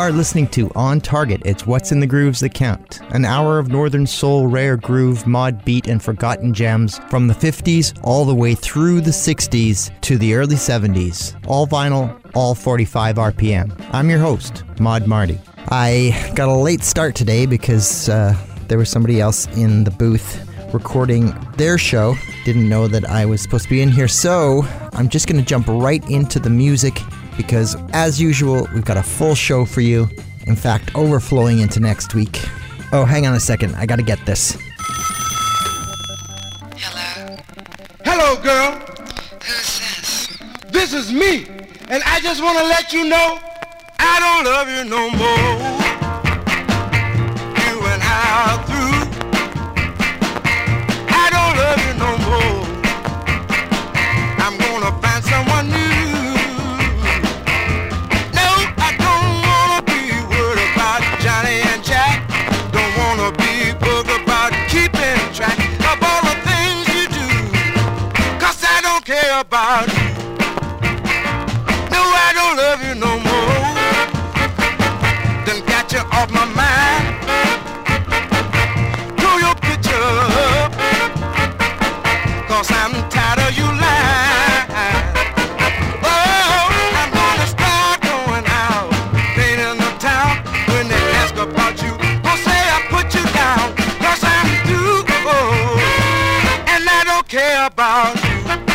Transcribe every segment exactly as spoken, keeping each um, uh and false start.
are listening to On Target. It's What's in the Grooves That Count. An hour of northern soul, rare groove, mod beat, and forgotten gems from the fifties all the way through the sixties to the early seventies. All vinyl, all forty-five R P M. I'm your host, Mod Marty. I got a late start today because uh, there was somebody else in the booth recording their show. Didn't know that I was supposed to be in here, so I'm just going to jump right into the music because, as usual, we've got a full show for you. In fact, overflowing into next week. Oh, hang on a second. I got to get this. Hello? Hello, girl. Who's this? This is me, and I just want to let you know I don't love you no more. You and I are through. I don't love you no more. I'm gonna find someone new. No, I don't wanna be worried about Johnny and Jack. Don't wanna be bothered about keeping track of all the things you do. Cause I don't care about you. No, I don't love you no more. Done got you off my mind. Throw your picture up. Cause I'm tired of you lying. Oh, I'm gonna start going out, playing in the town. When they ask about you, I'll say I put you down. Cause I'm through, oh, and I don't care about you.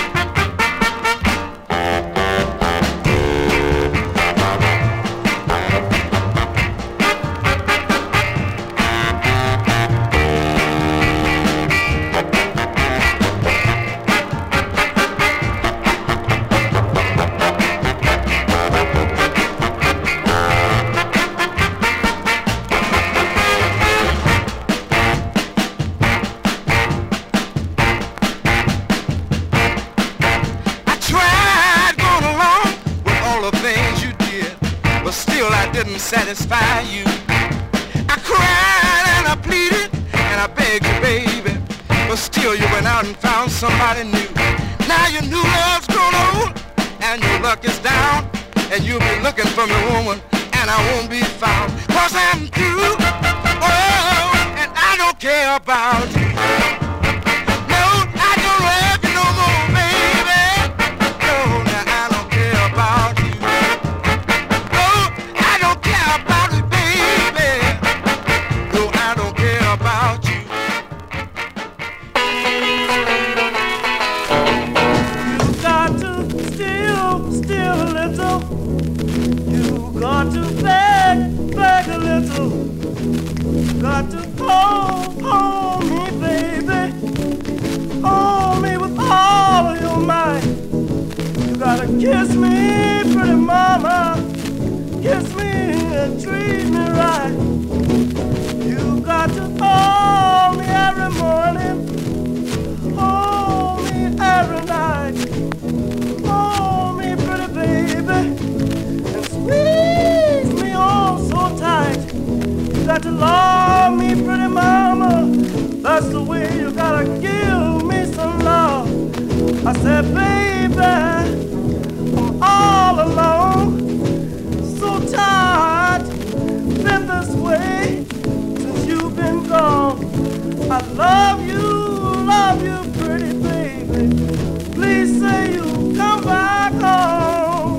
Satisfy you. I cried and I pleaded and I begged you, baby, but still you went out and found somebody new. Now your new love's grown old and your luck is down, and you'll be looking for me, woman, and I won't be found. Cause I'm through, oh, and I don't care about you. No, I don't love you no more, baby. No, now I don't care about you. Got to hold, hold me, baby. Hold me with all of your might. You gotta kiss me, pretty mama. Kiss me and treat me right. You got to hold me every morning. Hold me every night. Hold me, pretty baby. And squeeze me oh so tight. You got to love me, pretty mama. That's the way you gotta give me some love. I said, baby, I'm all alone, so tired, been this way since you've been gone. I love you, love you, pretty baby. Please say you'll come back home.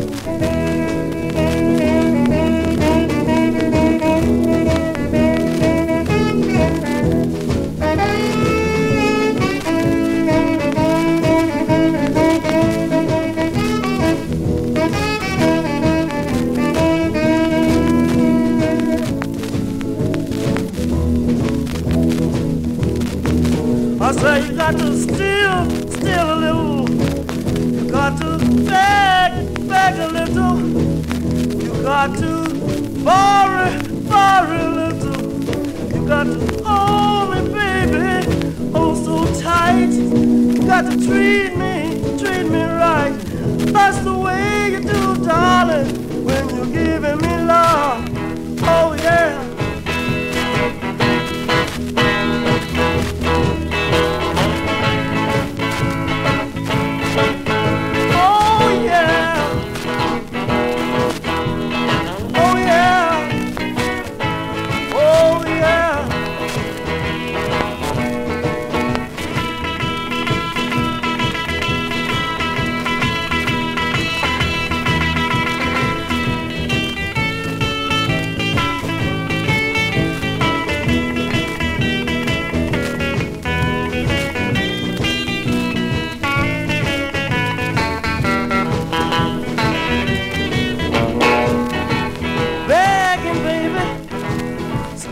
I say you got to steal, steal a little. You got to beg, beg a little. You got to borrow, borrow a little. You got to hold me, baby, oh so tight. You got to treat me, treat me right. That's the way you do, darling, when you're giving me love. Oh yeah. Oh yeah. Oh yeah.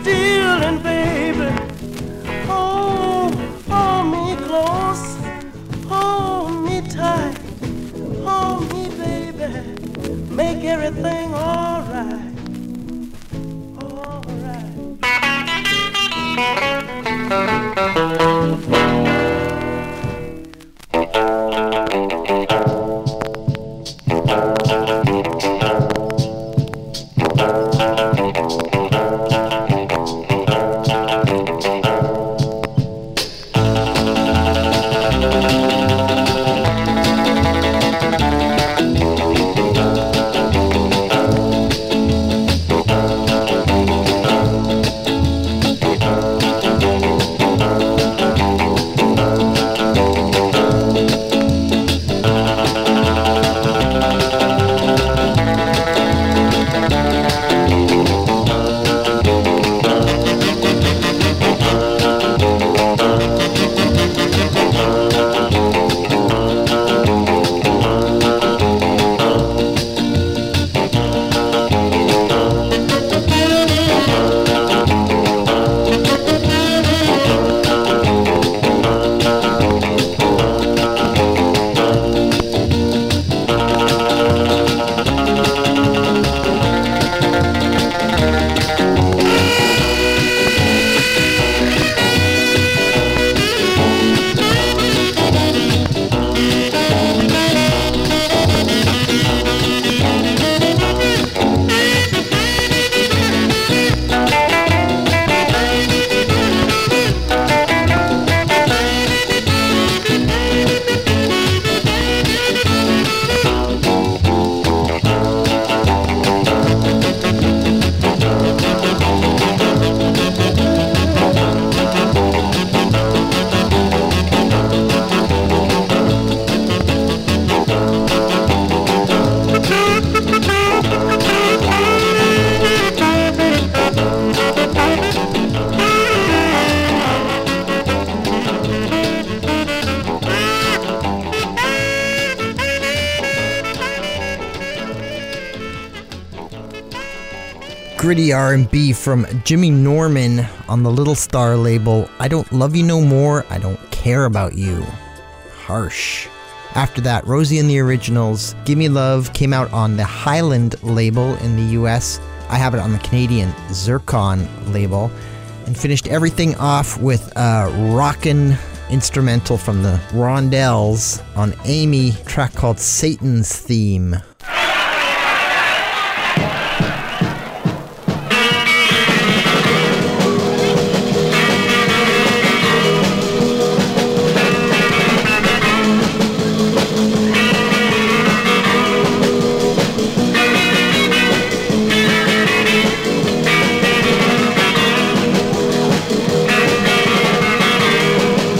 feeling, baby. Hold, hold me close, hold me tight, hold me, baby. Make everything alright, alright. Gritty R and B from Jimmy Norman on the Little Star label. I Don't Love You No More, I Don't Care About You. Harsh. After that, Rosie and the Originals, Gimme Love came out on the Highland label in the U S. I have it on the Canadian Zircon label. And finished everything off with a rockin' instrumental from the Rondells on Amy, a track called Satan's Theme.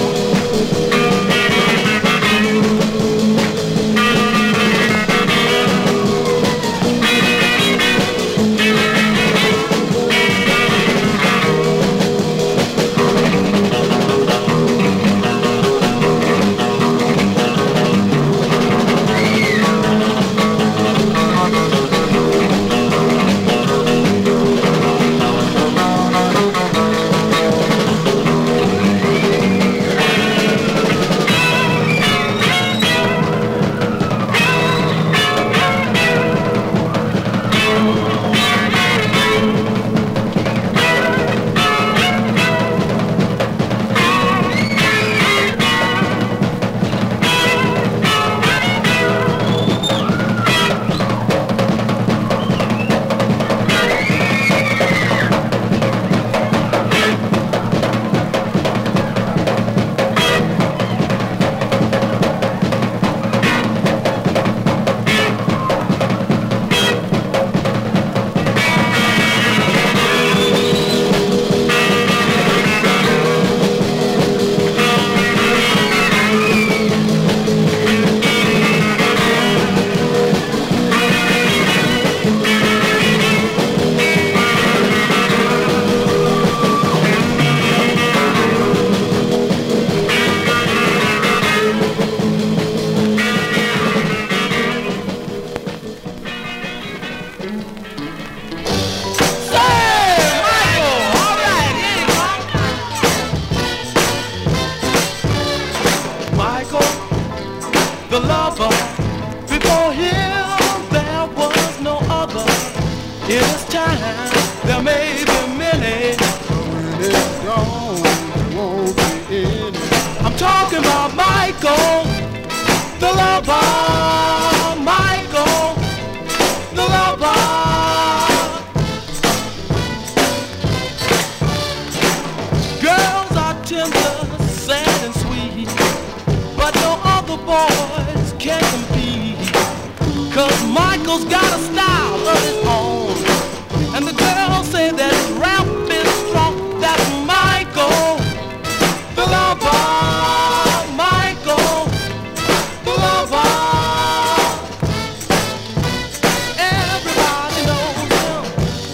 Thank the lover, Michael, the lover. Girls are tender, sad and sweet, but no other boys can compete. Cause Michael's got a style of his own, and the girls say that his rap is strong. That's Michael, the lover, Michael, the lover. Everybody knows him.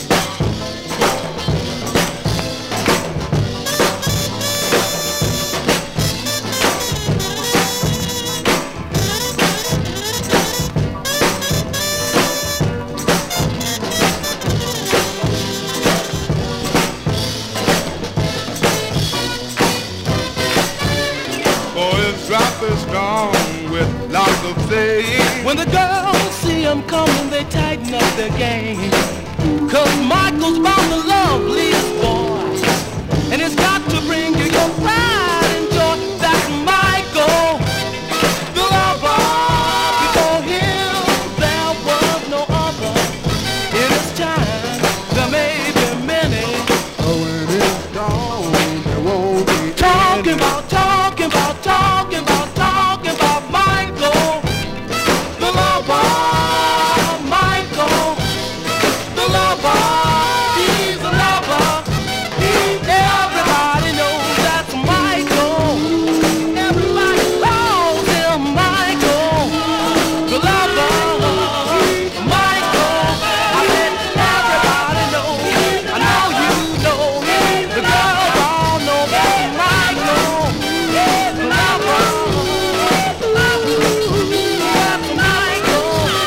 Drop is strong with lots of faith. When the girls see him coming, they tighten up their game. Cause Michael's bound to love Leah's boy, and it's got to bring you your pride and joy. That's Michael, the lover. Before him, there was no other. In his time, there may be many. Oh, when it's gone, there won't be Talking any. about, talking about, talking about, talking about Michael, the lover, Michael, the lover. He's a lover. He, everybody knows that's Michael. Everybody calls him Michael, the lover, Michael. I bet everybody knows. I know you know. The girls all know that Michael, the lover, that's Michael.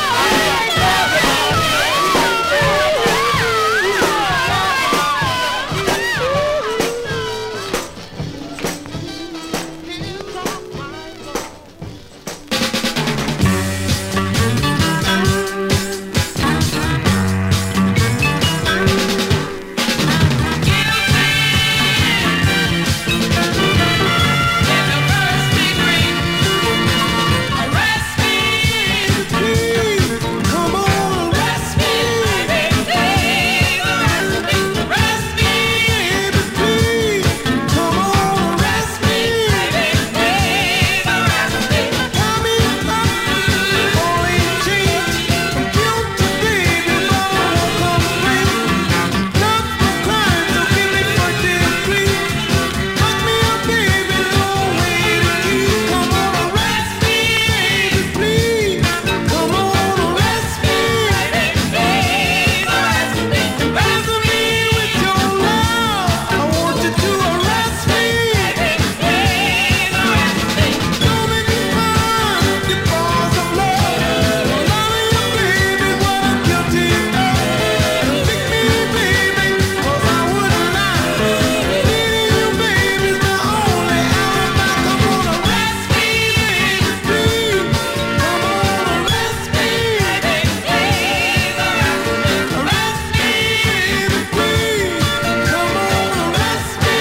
Come on, arrest me, please. Arrest me, please. Come on, arrest me, please. Arrest me. Come in, come in. Only change from guilt to baby, but I won't come free. Not for crime, so give me forty please. Fuck me up, baby, no way to keep. Come on, arrest me, please. Come on, arrest me, please. Arrest me. Imprison me with your love. I want you to arrest me, please. Arrest me. Don't make me find the cause of love. Loving you, baby, what I'm guilty of. Convict me, baby, 'cause I wouldn't lie. Needing you, baby's my only alibi. Come on, arrest me, please. Come on, arrest me, please. Arrest me. Arrest me, please. Come on, arrest me,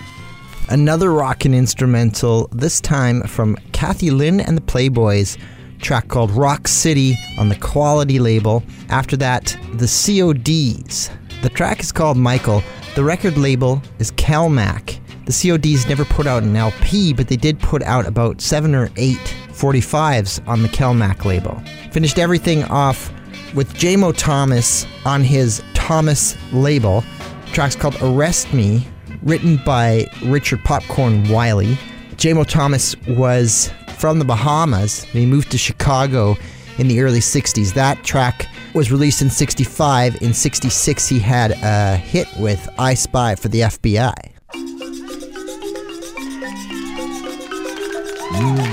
Another rockin' instrumental, this time from Kathy Lynn and the Playboys, track called Rock City on the Quality label. After that, the C O Ds. The track is called Michael. The record label is Kelmac. The C O Ds never put out an L P, but they did put out about seven or eight forty-fives on the Kelmac label. Finished everything off with J Mo Thomas on his Thomas label. The track's called Arrest Me, written by Richard Popcorn Wiley. J Mo Thomas was from the Bahamas, and he moved to Chicago in the early sixties. That track was released in sixty-five. In sixty-six, he had a hit with I Spy for the F B I. Mm.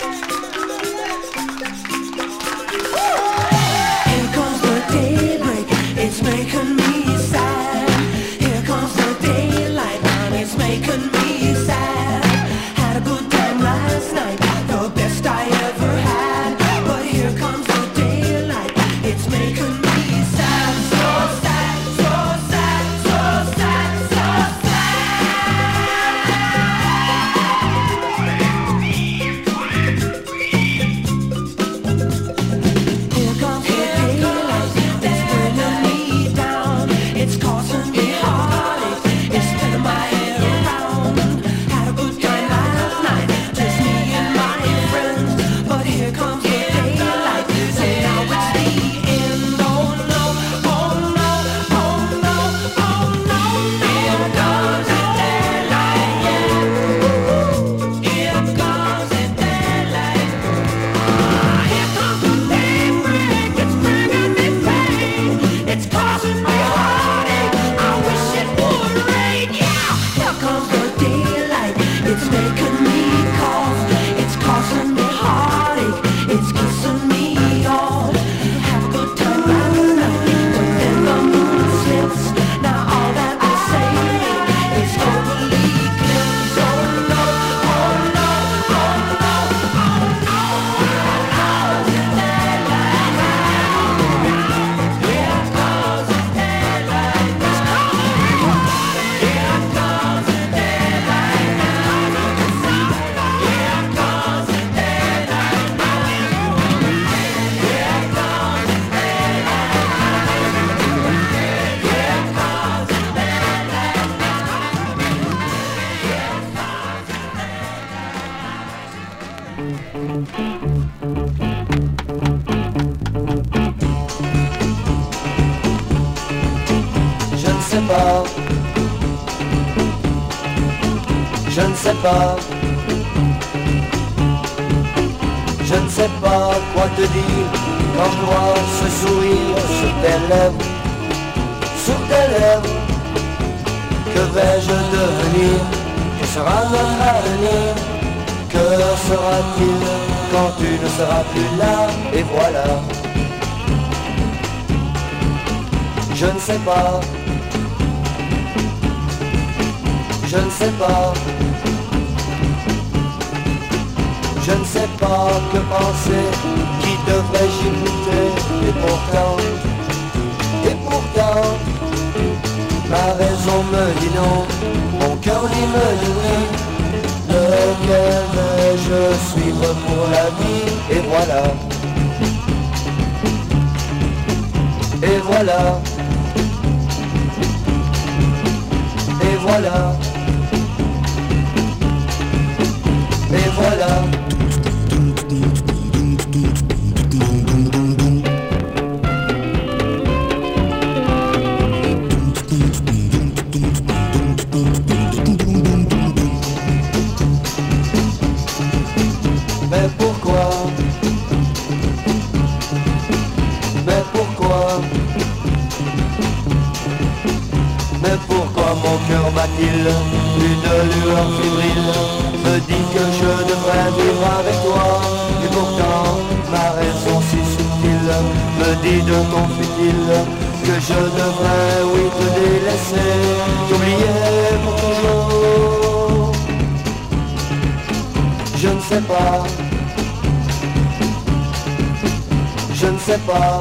Here comes the daybreak, it's making me sad. Here comes the daylight, and it's making me sad. Had a good time last night, the best I ever had. But here comes the daylight, it's making me sad. So sad, so sad, so sad, so Here comes the daylight, it's bringing me down. It's causing me heartache, it's spinning my head around. Had a good time last night, just me and my friends. But here comes the daylight, so now it's the end. Oh no, oh no, oh no, oh no. Here comes the daylight, yeah. Here comes the daylight. Here comes the daybreak, it's bringing me pain. It's causing me heartache, I wish it would rain, yeah. Here comes the daylight, it's making me cough. It's causing me heartache, it's kissing me off. Have a good time last night, but then the moon slips. Now all that we're saying is totally eclipsed. Oh no, oh no, oh no, oh no. Here comes the daylight now. Here comes the daylight now. Here comes the daylight now. Here comes the daylight. Here comes the Je ne sais pas, je ne sais pas, je ne sais pas quoi te dire quand je vois ce sourire sur tes lèvres, sur tes lèvres. Que vais-je devenir? Que sera notre avenir? Que sera-t-il quand tu ne seras plus là? Et voilà. Je ne sais pas, je ne sais pas, je ne sais pas que penser, qui devrais-je écouter? Et pourtant, et pourtant, ma raison me dit non, mon cœur lui me dit oui. Lequel vais-je suivre pour la vie? Et voilà, et voilà. Et voilà, et voilà. Mais pourquoi? Mais pourquoi? Mais pourquoi mon cœur bat-il une lueur fébrile? Me dit que je devrais vivre avec toi. Et pourtant ma raison si subtile me dit de ton futile que je devrais, oui, te délaisser, t'oublier pour toujours. Je ne sais pas, je ne sais pas,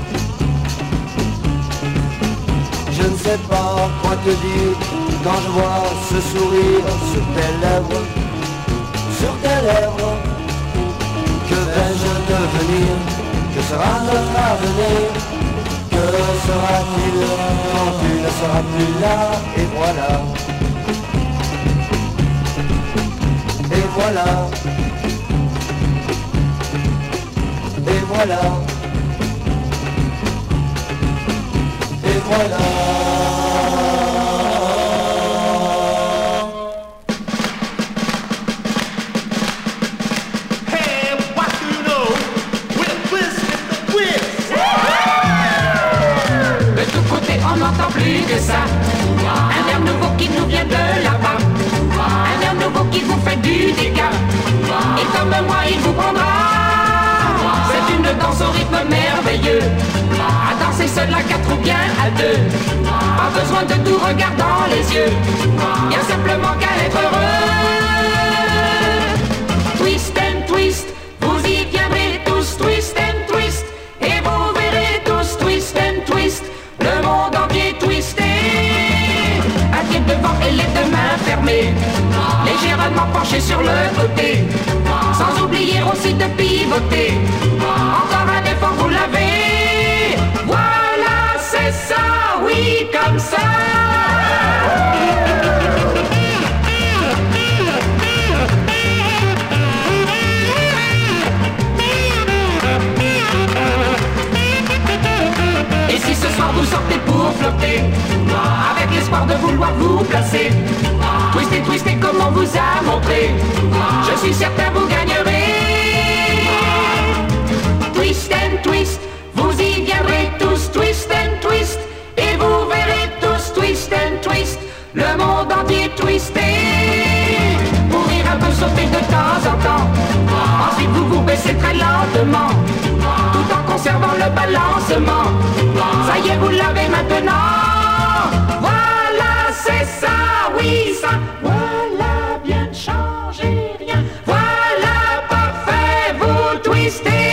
je ne sais pas quoi te dire quand je vois ce sourire sur tes lèvres, sur tes lèvres. Que vais-je devenir? Que sera notre avenir? Que sera-t-il quand tu ne seras plus là? Et voilà. Et voilà. Et voilà. Et voilà. On n'entend plus que ça. Un air nouveau qui nous vient de là-bas. Un air nouveau qui vous fait du dégât. Et comme moi il vous prendra. C'est une danse au rythme merveilleux. À danser seul à quatre ou bien à deux. Pas besoin de tout regard dans les yeux. Bien simplement qu'à être heureux. Twist and twist. Vous y viendrez tous. Twist and twist. Et vous verrez tous. Twist and twist. Le monde entier twisté. Un pied devant et les deux mains fermées. Légèrement penché sur le côté. Sans oublier aussi de pivoter. Encore un effort, vous l'avez. Voilà, c'est ça, oui, comme ça. Et si ce soir vous sortez pour flotter, avec l'espoir de vouloir vous placer, twistez, twistez comme on vous a montré, je suis certain vous gagnerez. Twist and twist, vous y viendrez tous. Twist and twist, et vous verrez tous. Twist and twist, le monde entier twisté. Pour rire un peu, sauter de temps en temps. Ensuite vous vous baissez très lentement, tout en conservant le balancement. Ça y est, vous l'avez maintenant. Voilà, c'est ça, oui, ça. Voilà, bien ne changez rien. Voilà, parfait, vous twistez.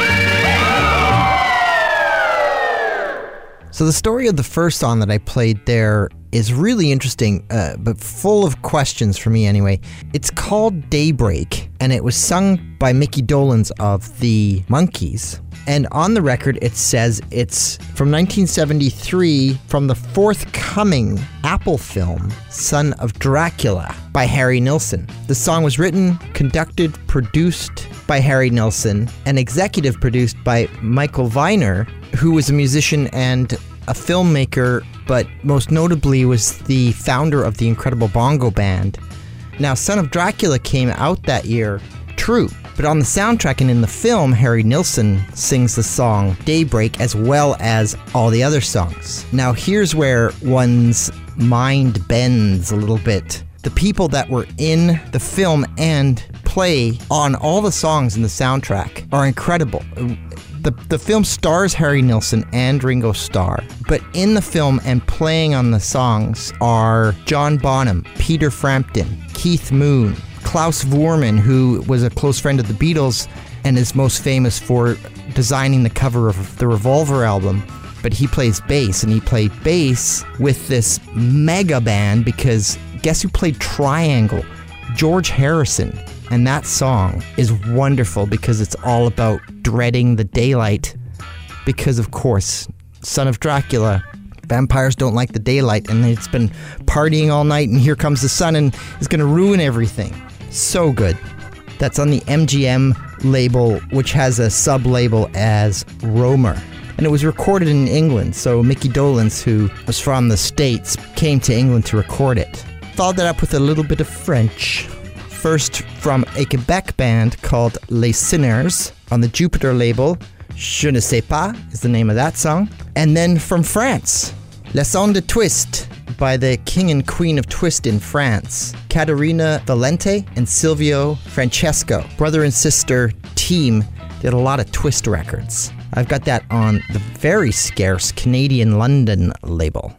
So the story of the first song that I played there is really interesting, uh, but full of questions for me anyway. It's called Daybreak, and it was sung by Mickey Dolenz of the Monkees. And on the record, it says it's from nineteen seventy-three from the forthcoming Apple film, Son of Dracula, by Harry Nilsson. The song was written, conducted, produced by Harry Nilsson, and executive produced by Michael Viner, who was a musician and a filmmaker, but most notably was the founder of the Incredible Bongo Band. Now, Son of Dracula came out that year, true, but on the soundtrack and in the film, Harry Nilsson sings the song Daybreak as well as all the other songs. Now, here's where one's mind bends a little bit. The people that were in the film and play on all the songs in the soundtrack are incredible. The, the film stars Harry Nilsson and Ringo Starr, but in the film and playing on the songs are John Bonham, Peter Frampton, Keith Moon, Klaus Voormann, who was a close friend of the Beatles and is most famous for designing the cover of the Revolver album, but he plays bass, and he played bass with this mega band because guess who played Triangle? George Harrison. And that song is wonderful because it's all about dreading the daylight because, of course, Son of Dracula, vampires don't like the daylight, and it's been partying all night, and here comes the sun and is going to ruin everything. So good. That's on the M G M label, which has a sub-label as Romer. And it was recorded in England, so Mickey Dolenz, who was from the States, came to England to record it. Followed that up with a little bit of French. First from a Quebec band called Les Sinners on the Jupiter label. Je ne sais pas is the name of that song. And then from France, Les Sons de Twist by the King and Queen of Twist in France, Caterina Valente and Silvio Francesco. Brother and sister team did a lot of Twist records. I've got that on the very scarce Canadian London label.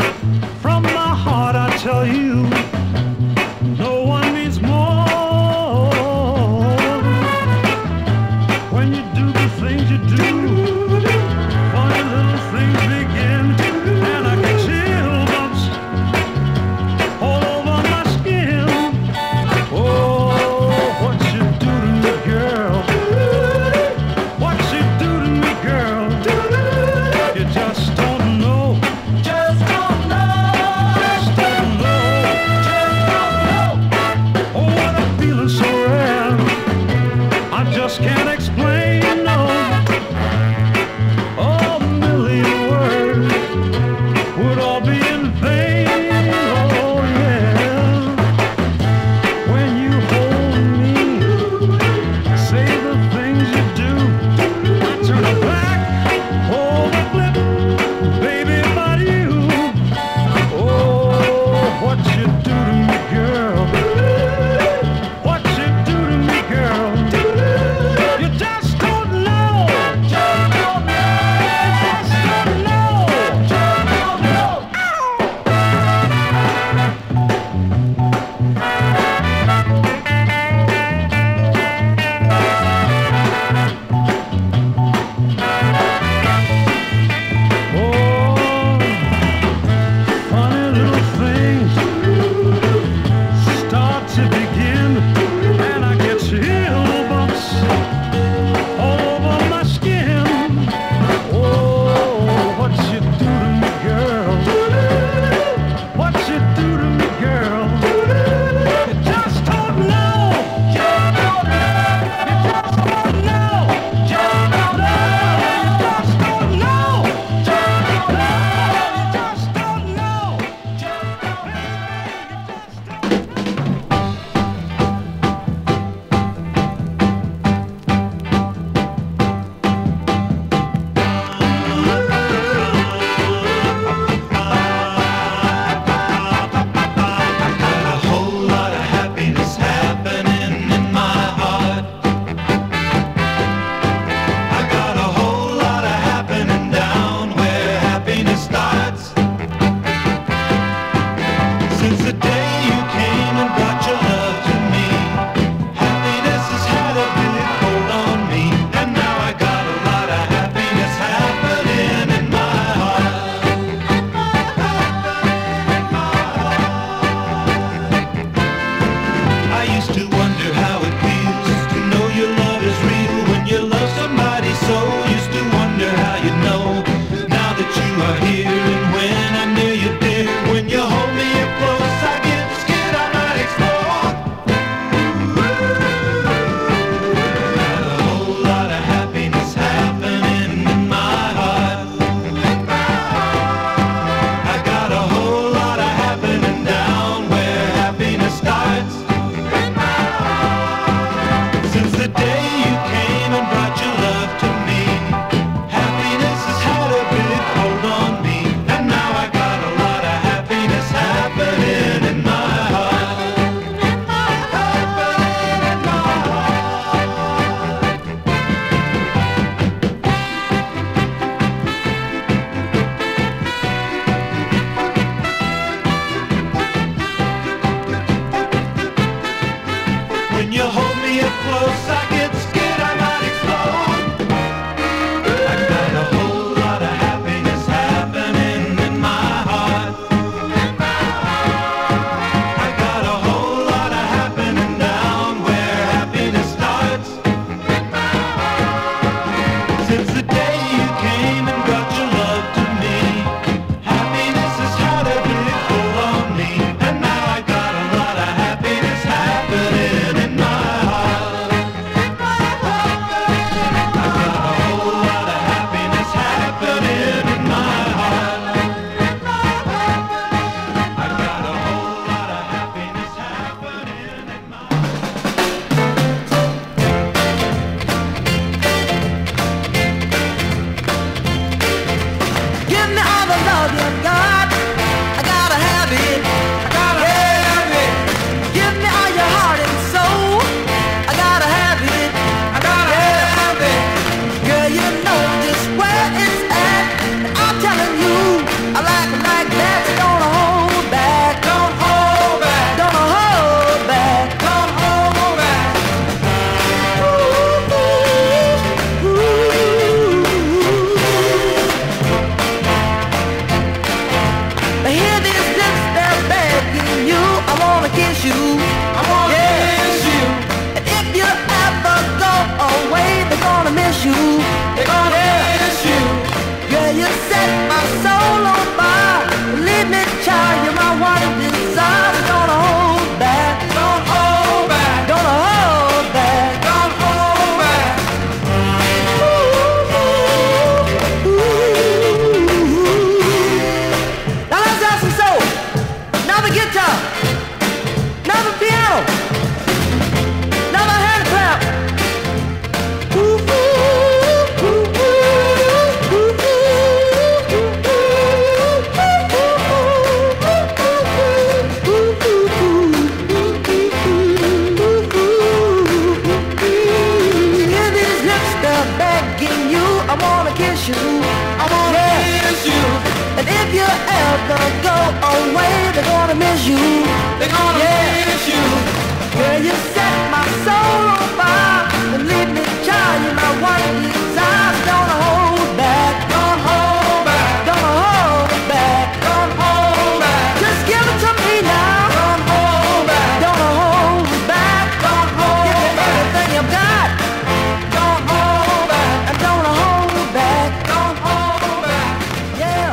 Tell you, no one means more would all be in vain. Oh yeah, when you hold me, say the things you do, I turn a back, hold a flip, baby, but you, oh, what you do to me, girl, what you do to me, girl, you just don't know, just don't know, just don't know, just don't know. Oh, funny little things start to begin, and I get chill bumps all over my skin. Oh, what you do to me, girl? What you do to me, girl? You just don't know. You don't know. You just don't know. You don't know. You just don't know. You don't know. You just don't know. You just don't know. A whole lot of happiness happening in my heart. I got a whole lot of happening down where happiness starts. Since the day you came and brought your love to me, happiness has had a big hold on me, and now I got a lot of happiness happening in my heart. I used to wonder how it feels to know your love is real when you love somebody so. Used to wonder how you know now that you are here, and when I'm near you, dear, when you hold me up close, I get scared I might explode. Got a whole lot of happiness happening in my heart. I got a whole lot of happening down where happiness starts. Since the day you came and brought your love to me, happiness has had a big hold on me, and now I got a lot of happiness happening in my heart. Happening in my heart. When you hold me up close, I get scared I might explode. I got a whole lot of happiness happening in my heart. I got a whole lot of happening down where happiness starts. Since the day you came and brought your love to me, happiness has had a big hold on me, and now I got a lot of happiness happening in my heart. I got a whole lot of happiness happening in my heart. I got a whole lot of happiness happening in my Give me all the love you got. I gotta have it. I gotta have it. Give me all your heart and soul. I gotta have it. I gotta have it. Girl, you know just where it's at. And I'm telling you, I like it like that. Don't hold back. Don't hold back. Don't hold back. Don't hold back. Ooh, ooh, ooh. ever go away, they're gonna miss you. They're gonna Yeah. miss you. Well, you set my soul on fire and leave me child. You're my one desire. Don't hold back. Don't hold back. Don't hold back. Don't hold back. Just give it to me now. Don't hold back. Don't hold back. Don't hold Give me back. everything you've got. Don't hold back. And don't hold back. Don't hold back. Yeah.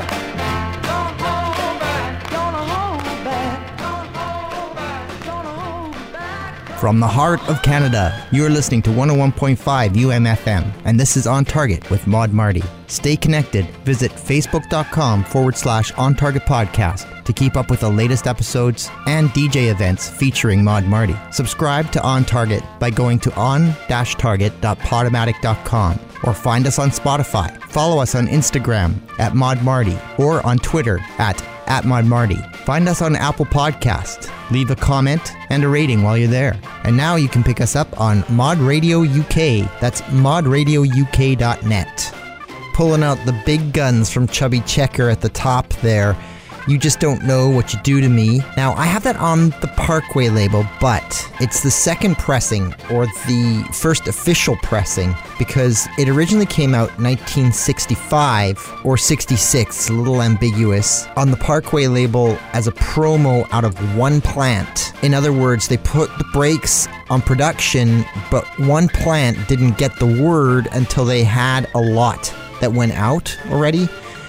Don't hold back. Don't hold back. Don't hold back. Don't hold back. From the heart of Canada, you're listening to one oh one point five U M F M, and this is On Target with Maud Marty. Stay connected. Visit facebook.com forward slash On Target Podcast to keep up with the latest episodes and D J events featuring Maud Marty. Subscribe to On Target by going to on dash target dot podomatic dot com or find us on Spotify. Follow us on Instagram at Maud Marty or on Twitter at at Maud Marty. Find us on Apple Podcast. Leave a comment and a rating while you're there. And now you can pick us up on Mod Radio U K. That's mod radio u k dot net. Pulling out the big guns from Chubby Checker at the top there. You Just Don't Know What You Do to Me. Now, I have that on the Parkway label, but it's the second pressing, or the first official pressing, because it originally came out nineteen sixty-five or sixty-six, a little ambiguous, on the Parkway label as a promo out of one plant. In other words, they put the brakes on production, but one plant didn't get the word until they had a lot that went out already.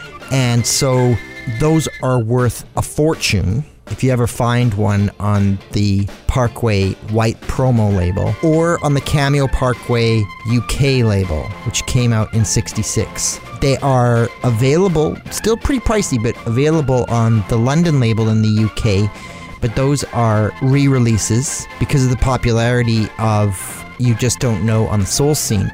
And so those are worth a fortune if you ever find one on the Parkway white promo label, or on the Cameo Parkway U K label, which came out in sixty-six. They are available, still pretty pricey, but available on the London label in the U K, but those are re-releases because of the popularity of You Just Don't Know on the soul scene.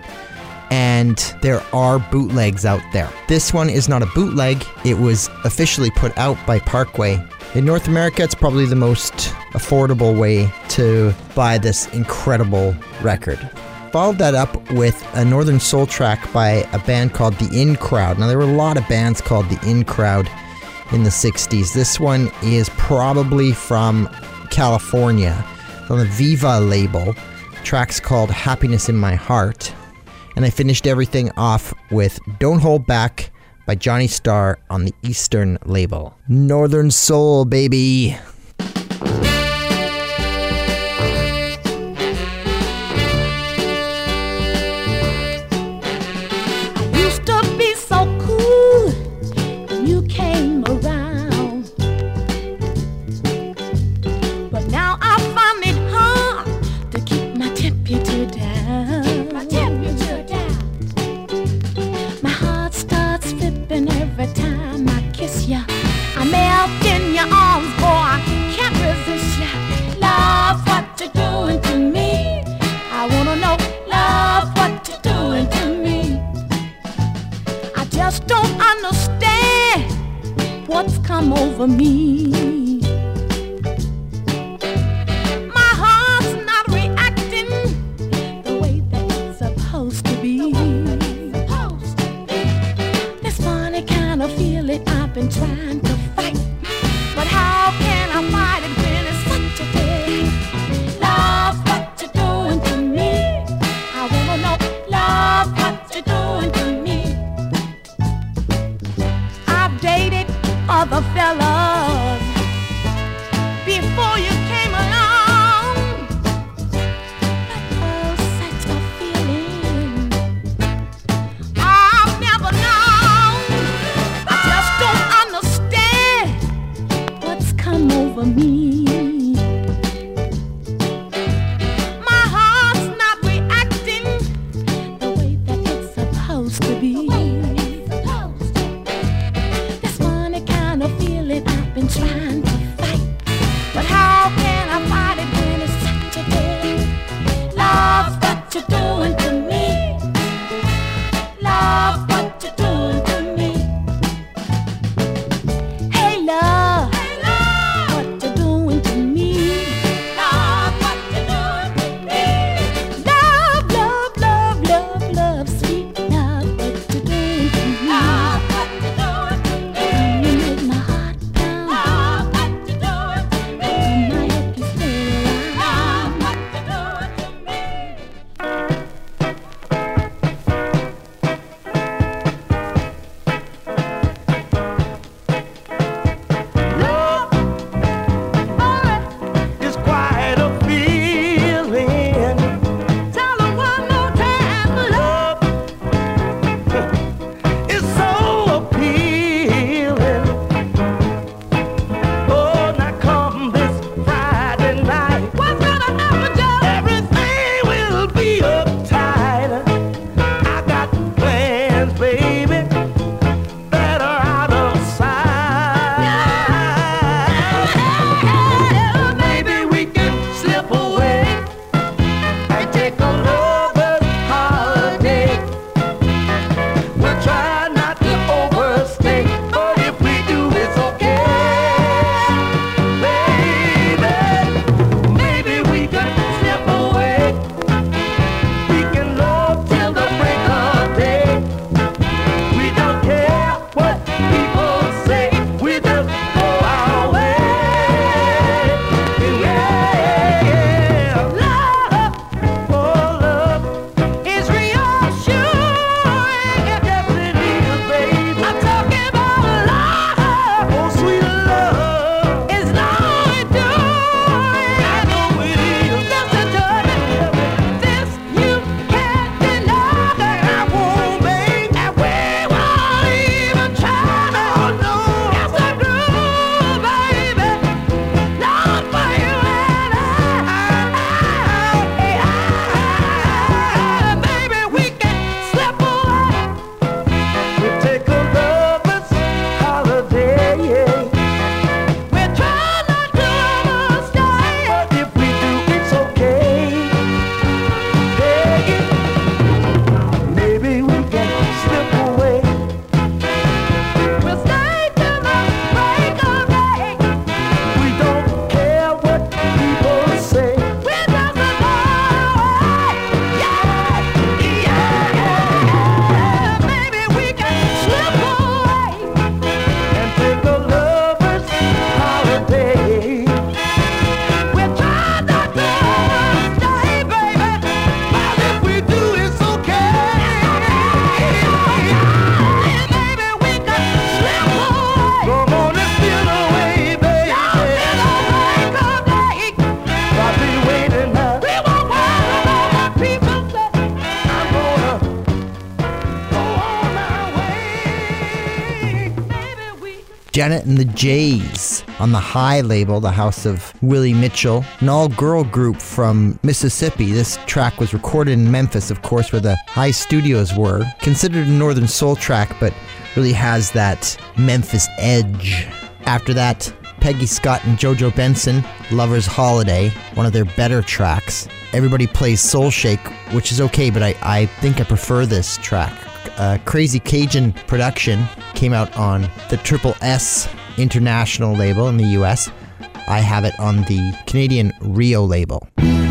And there are bootlegs out there. This one is not a bootleg. It was officially put out by Parkway. In North America, it's probably the most affordable way to buy this incredible record. Followed that up with a Northern Soul track by a band called The In Crowd. Now, there were a lot of bands called The In Crowd in the sixties. This one is probably from California, on the Viva label. The track's called Happiness in My Heart. And I finished everything off with Don't Hold Back by Johnny Starr on the Eastern label. Northern Soul, baby. Used to be so cool when you came around, but now I find it hard to keep my temperature down. My temperature down. My heart starts flipping every time I kiss ya. I melt in your arms, boy, I can't resist ya. Love, what you doing to me? I wanna know, love, what you doing to me? I just don't understand what's come over me. My heart's not reacting the way that it's supposed to be. This funny kind of feeling I've been trying to fight, but how can I fight it when it's such a day? Love, what you doing to me? I wanna know, love, what you doing to me? I've dated other fellas before you came along, but oh, such a feeling I've never known. I just don't understand what's come over me. My heart's not reacting the way that it's supposed to be. This funny kind of feeling I've been trying to fight, but how can I fight it when it's such a day? Love, what you doing to me? Love, what you doing to me? Hey love, what you doing to me? Janet and the Jays on the High label, the house of Willie Mitchell, an all-girl group from Mississippi. This track was recorded in Memphis, of course, where the High studios were. Considered a Northern Soul track, but really has that Memphis edge. After that, Peggy Scott and JoJo Benson, Lover's Holiday, one of their better tracks. Everybody plays Soul Shake, which is okay, but I, I think I prefer this track. Uh, Crazy Cajun production came out on the Triple S International label in the U S. I have it on the Canadian Rio label.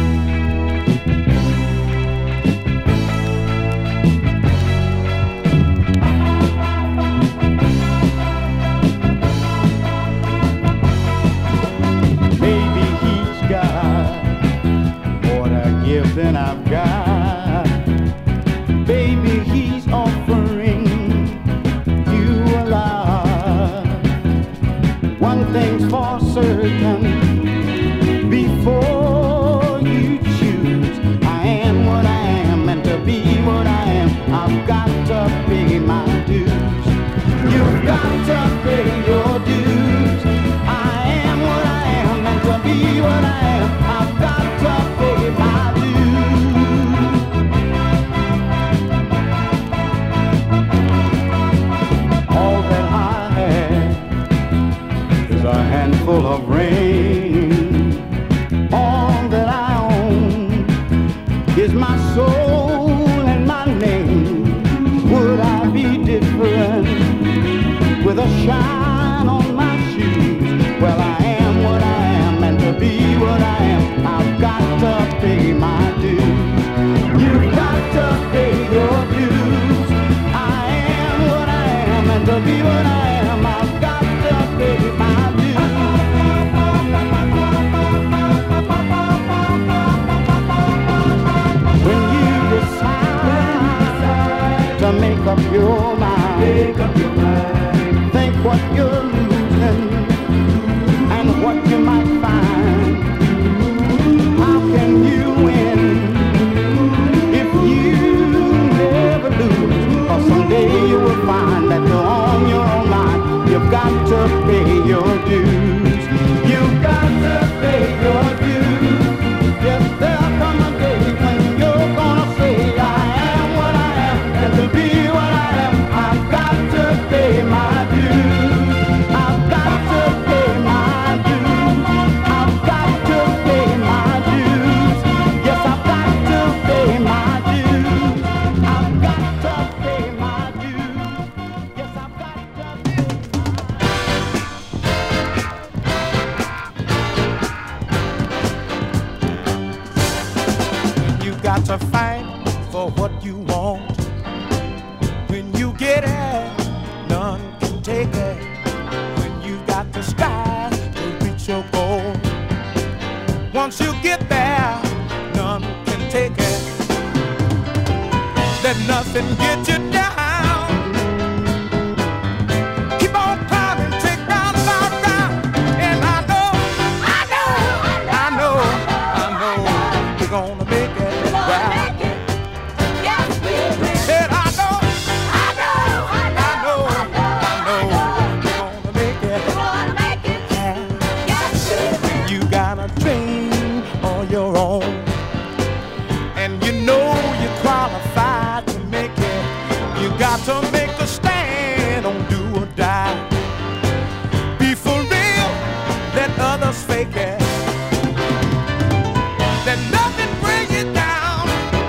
Than I've got, baby, he's offering you a lot. One thing's for certain, before you choose, I am what I am, and to be what I am, I've got to pay my dues. You've got to pay your dues. I am what I am, and to be what I am, I've got to pay my dues. Full of rain, all that I own is my soul and my name. Would I be different with a shine on my shoes? Well, I am what I am, and to be what I am, I've got to pay my dues. You've got to pay your dues. I am what I am, and to be what I am, I've got to pay my dues. Make up your mind. Make up your mind. Think what you're losing and what you might find. How can you win if you never lose? Cause someday you will find that you're on your own line. You've got to pay your dues. You've got to pay your dues. Yes, there'll come a day when you're gonna say, I am what I am, and to be what I am, I've got to pay my dues. I've got to pay my dues. I've got to pay my dues. Yes, I've got to pay my dues. I've got to pay my dues. Yes, I've got to pay my dues. You got to fight for what you want. When you get it, none can take it. When you got to strive to reach your goal. Once you get there, none can take it. Let nothing get you down. Keep on climbing, take round by round. And I know, I know, I know, I know, you're gonna make it. To make a stand, don't do or die. Be for real, let others fake it. Let nothing bring you down.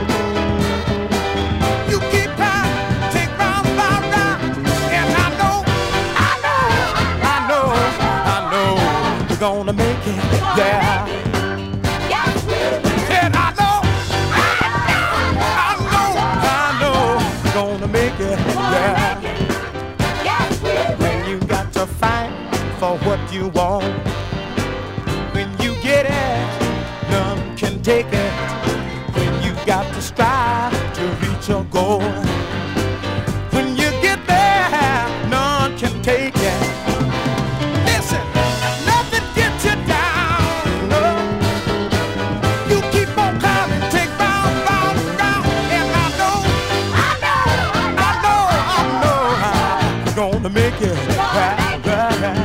You keep climbing, take round by round. And I know, I know, I know, I know, you're gonna make it, yeah. And I know, I know, I know, you're gonna make it. Yeah. When you got to fight for what you want, when you get it, none can take it. When you got to strive to reach your goal, when you get there, none can take it. Listen, nothing gets you down. No. You keep on climbing, take round, round, round, and I know, I know, I know, I know, I know you're gonna make it. Right, right, right.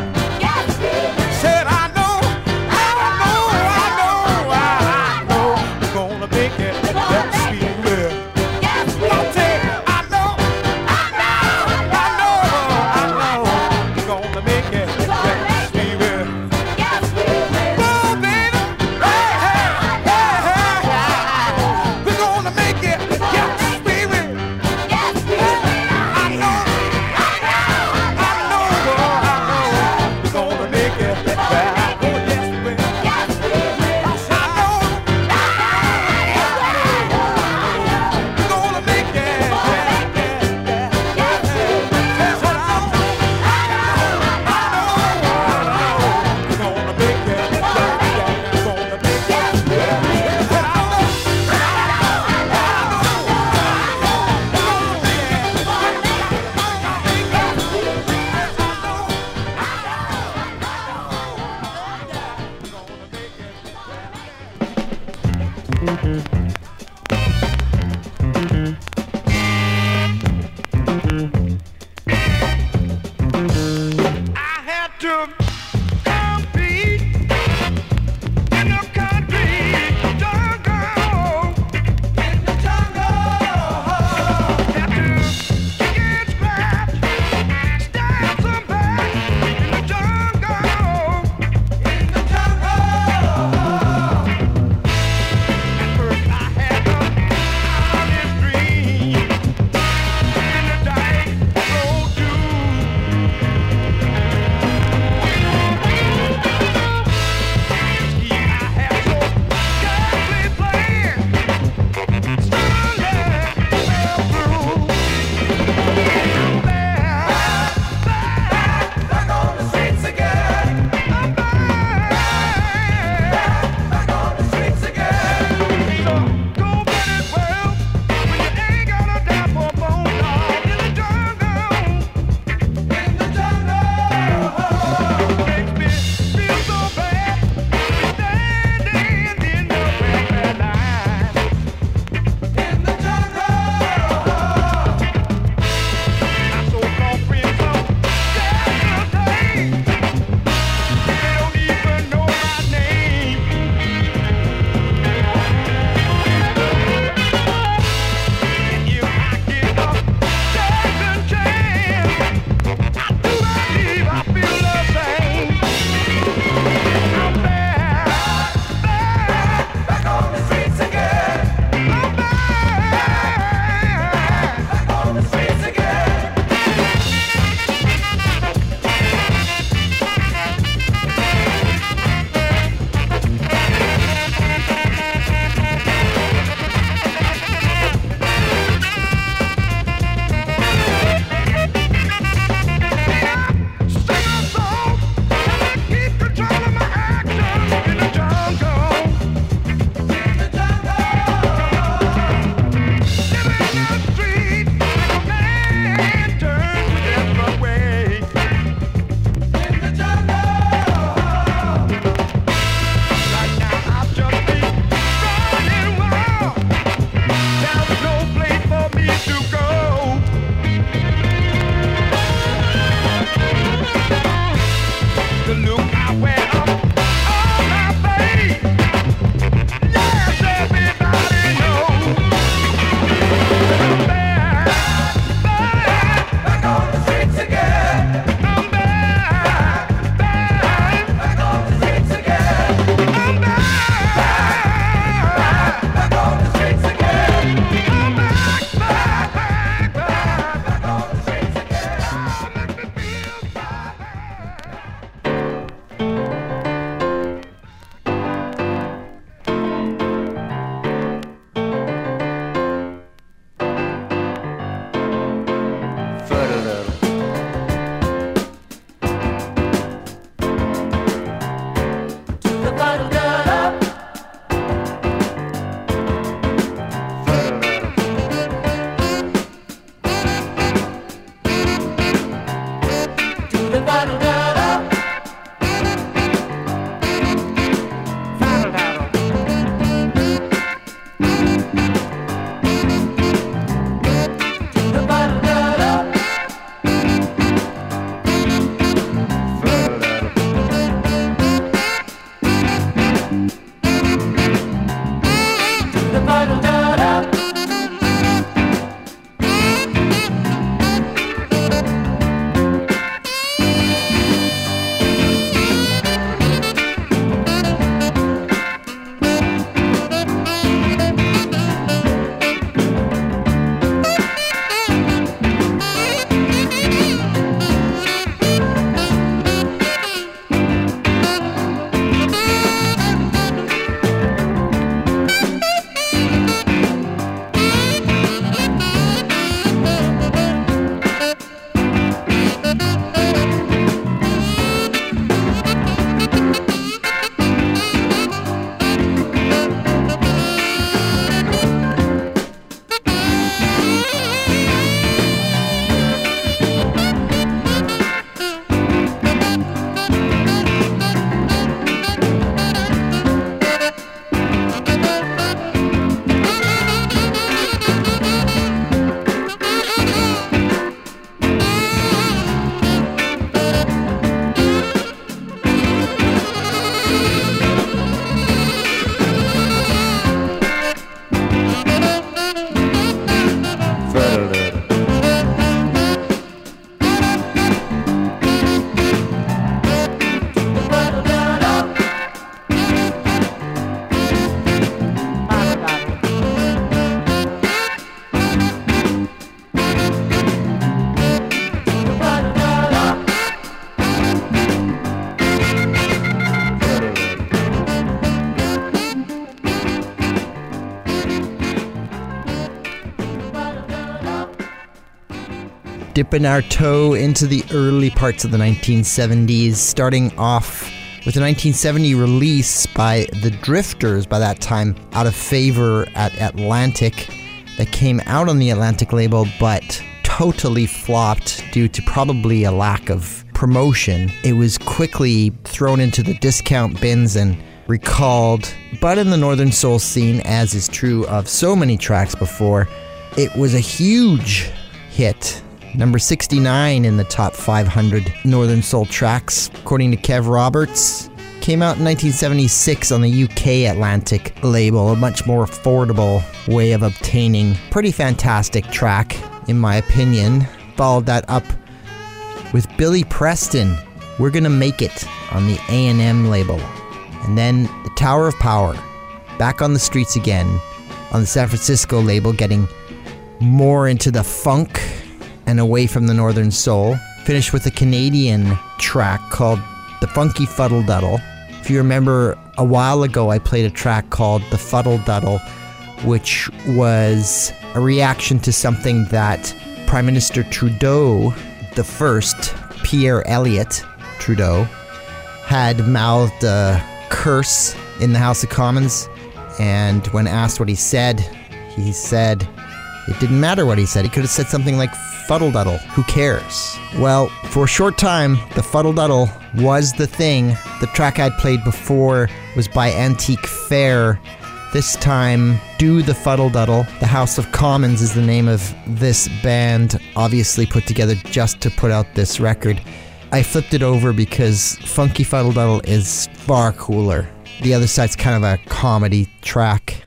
dipping our toe into the early parts of the nineteen seventies, starting off with a nineteen seventy release by The Drifters, by that time out of favor at Atlantic, that came out on the Atlantic label but totally flopped due to probably a lack of promotion. It was quickly thrown into the discount bins and recalled, but in the Northern Soul scene, as is true of so many tracks before, it was a huge hit. Number sixty-nine in the top five hundred Northern Soul tracks, according to Kev Roberts. Came out in nineteen seventy-six on the U K Atlantic label, a much more affordable way of obtaining. Pretty fantastic track, in my opinion. Followed that up with Billy Preston, We're Gonna Make It, on the A and M label. And then The Tower of Power, back on the streets again, on the San Francisco label, getting more into the funk and away from the Northern Soul. Finished with a Canadian track called The Funky Fuddle Duddle. If you remember, a while ago I played a track called The Fuddle Duddle, which was a reaction to something that Prime Minister Trudeau, the first, Pierre Elliott Trudeau, had mouthed a curse in the House of Commons, and when asked what he said, he said it didn't matter what he said. He could have said something like Fuddle Duddle. Who cares? Well, for a short time, the Fuddle Duddle was the thing. The track I'd played before was by Antique Fair. This time, Do the Fuddle Duddle. The House of Commons is the name of this band, obviously put together just to put out this record. I flipped it over because Funky Fuddle Duddle is far cooler. The other side's kind of a comedy track.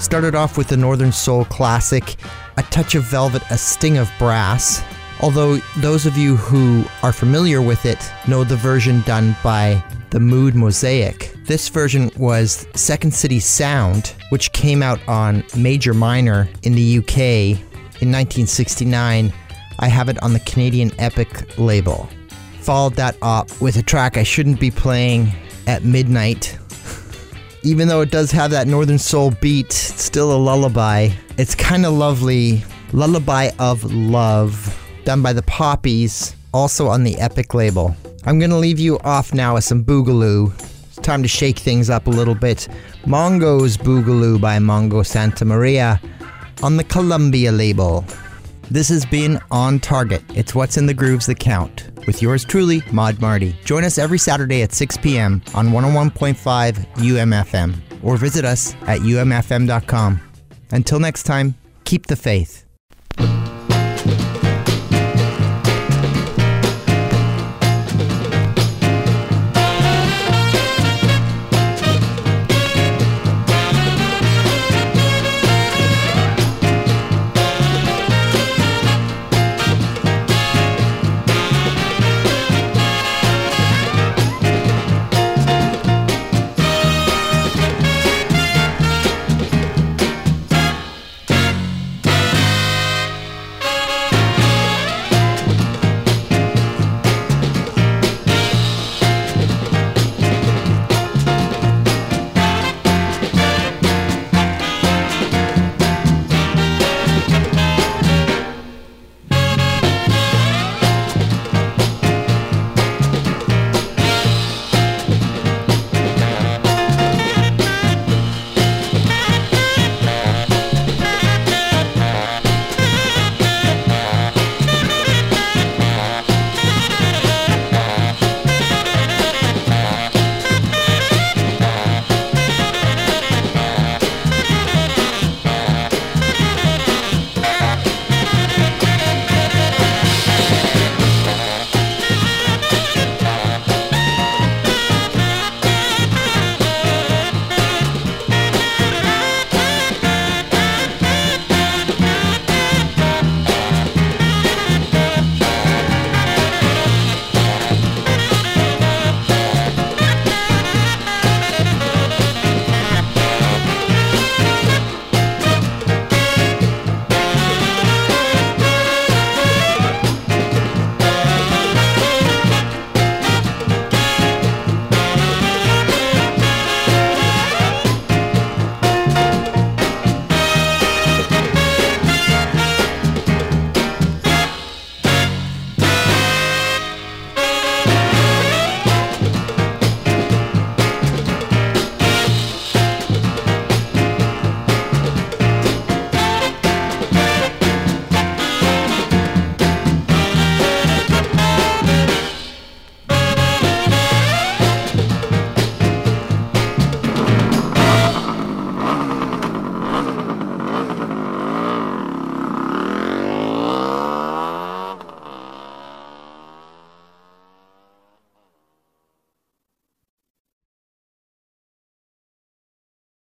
Started off with the Northern Soul classic, A Touch of Velvet, A Sting of Brass. Although those of you who are familiar with it know the version done by the Mood Mosaic. This version was Second City Sound, which came out on Major Minor in the U K in nineteen sixty-nine. I have it on the Canadian Epic label. Followed that up with a track I shouldn't be playing at midnight. Even though it does have that Northern Soul beat, it's still a lullaby. It's kind of lovely. Lullaby of Love, done by the Poppies, also on the Epic label. I'm going to leave you off now with some Boogaloo. It's time to shake things up a little bit. Mongo's Boogaloo by Mongo Santa Maria on the Columbia label. This has been On Target. It's what's in the grooves that count. With yours truly, Maud Marty. Join us every Saturday at six p.m. on one oh one point five U M F M or visit us at U M F M dot com. Until next time, keep the faith.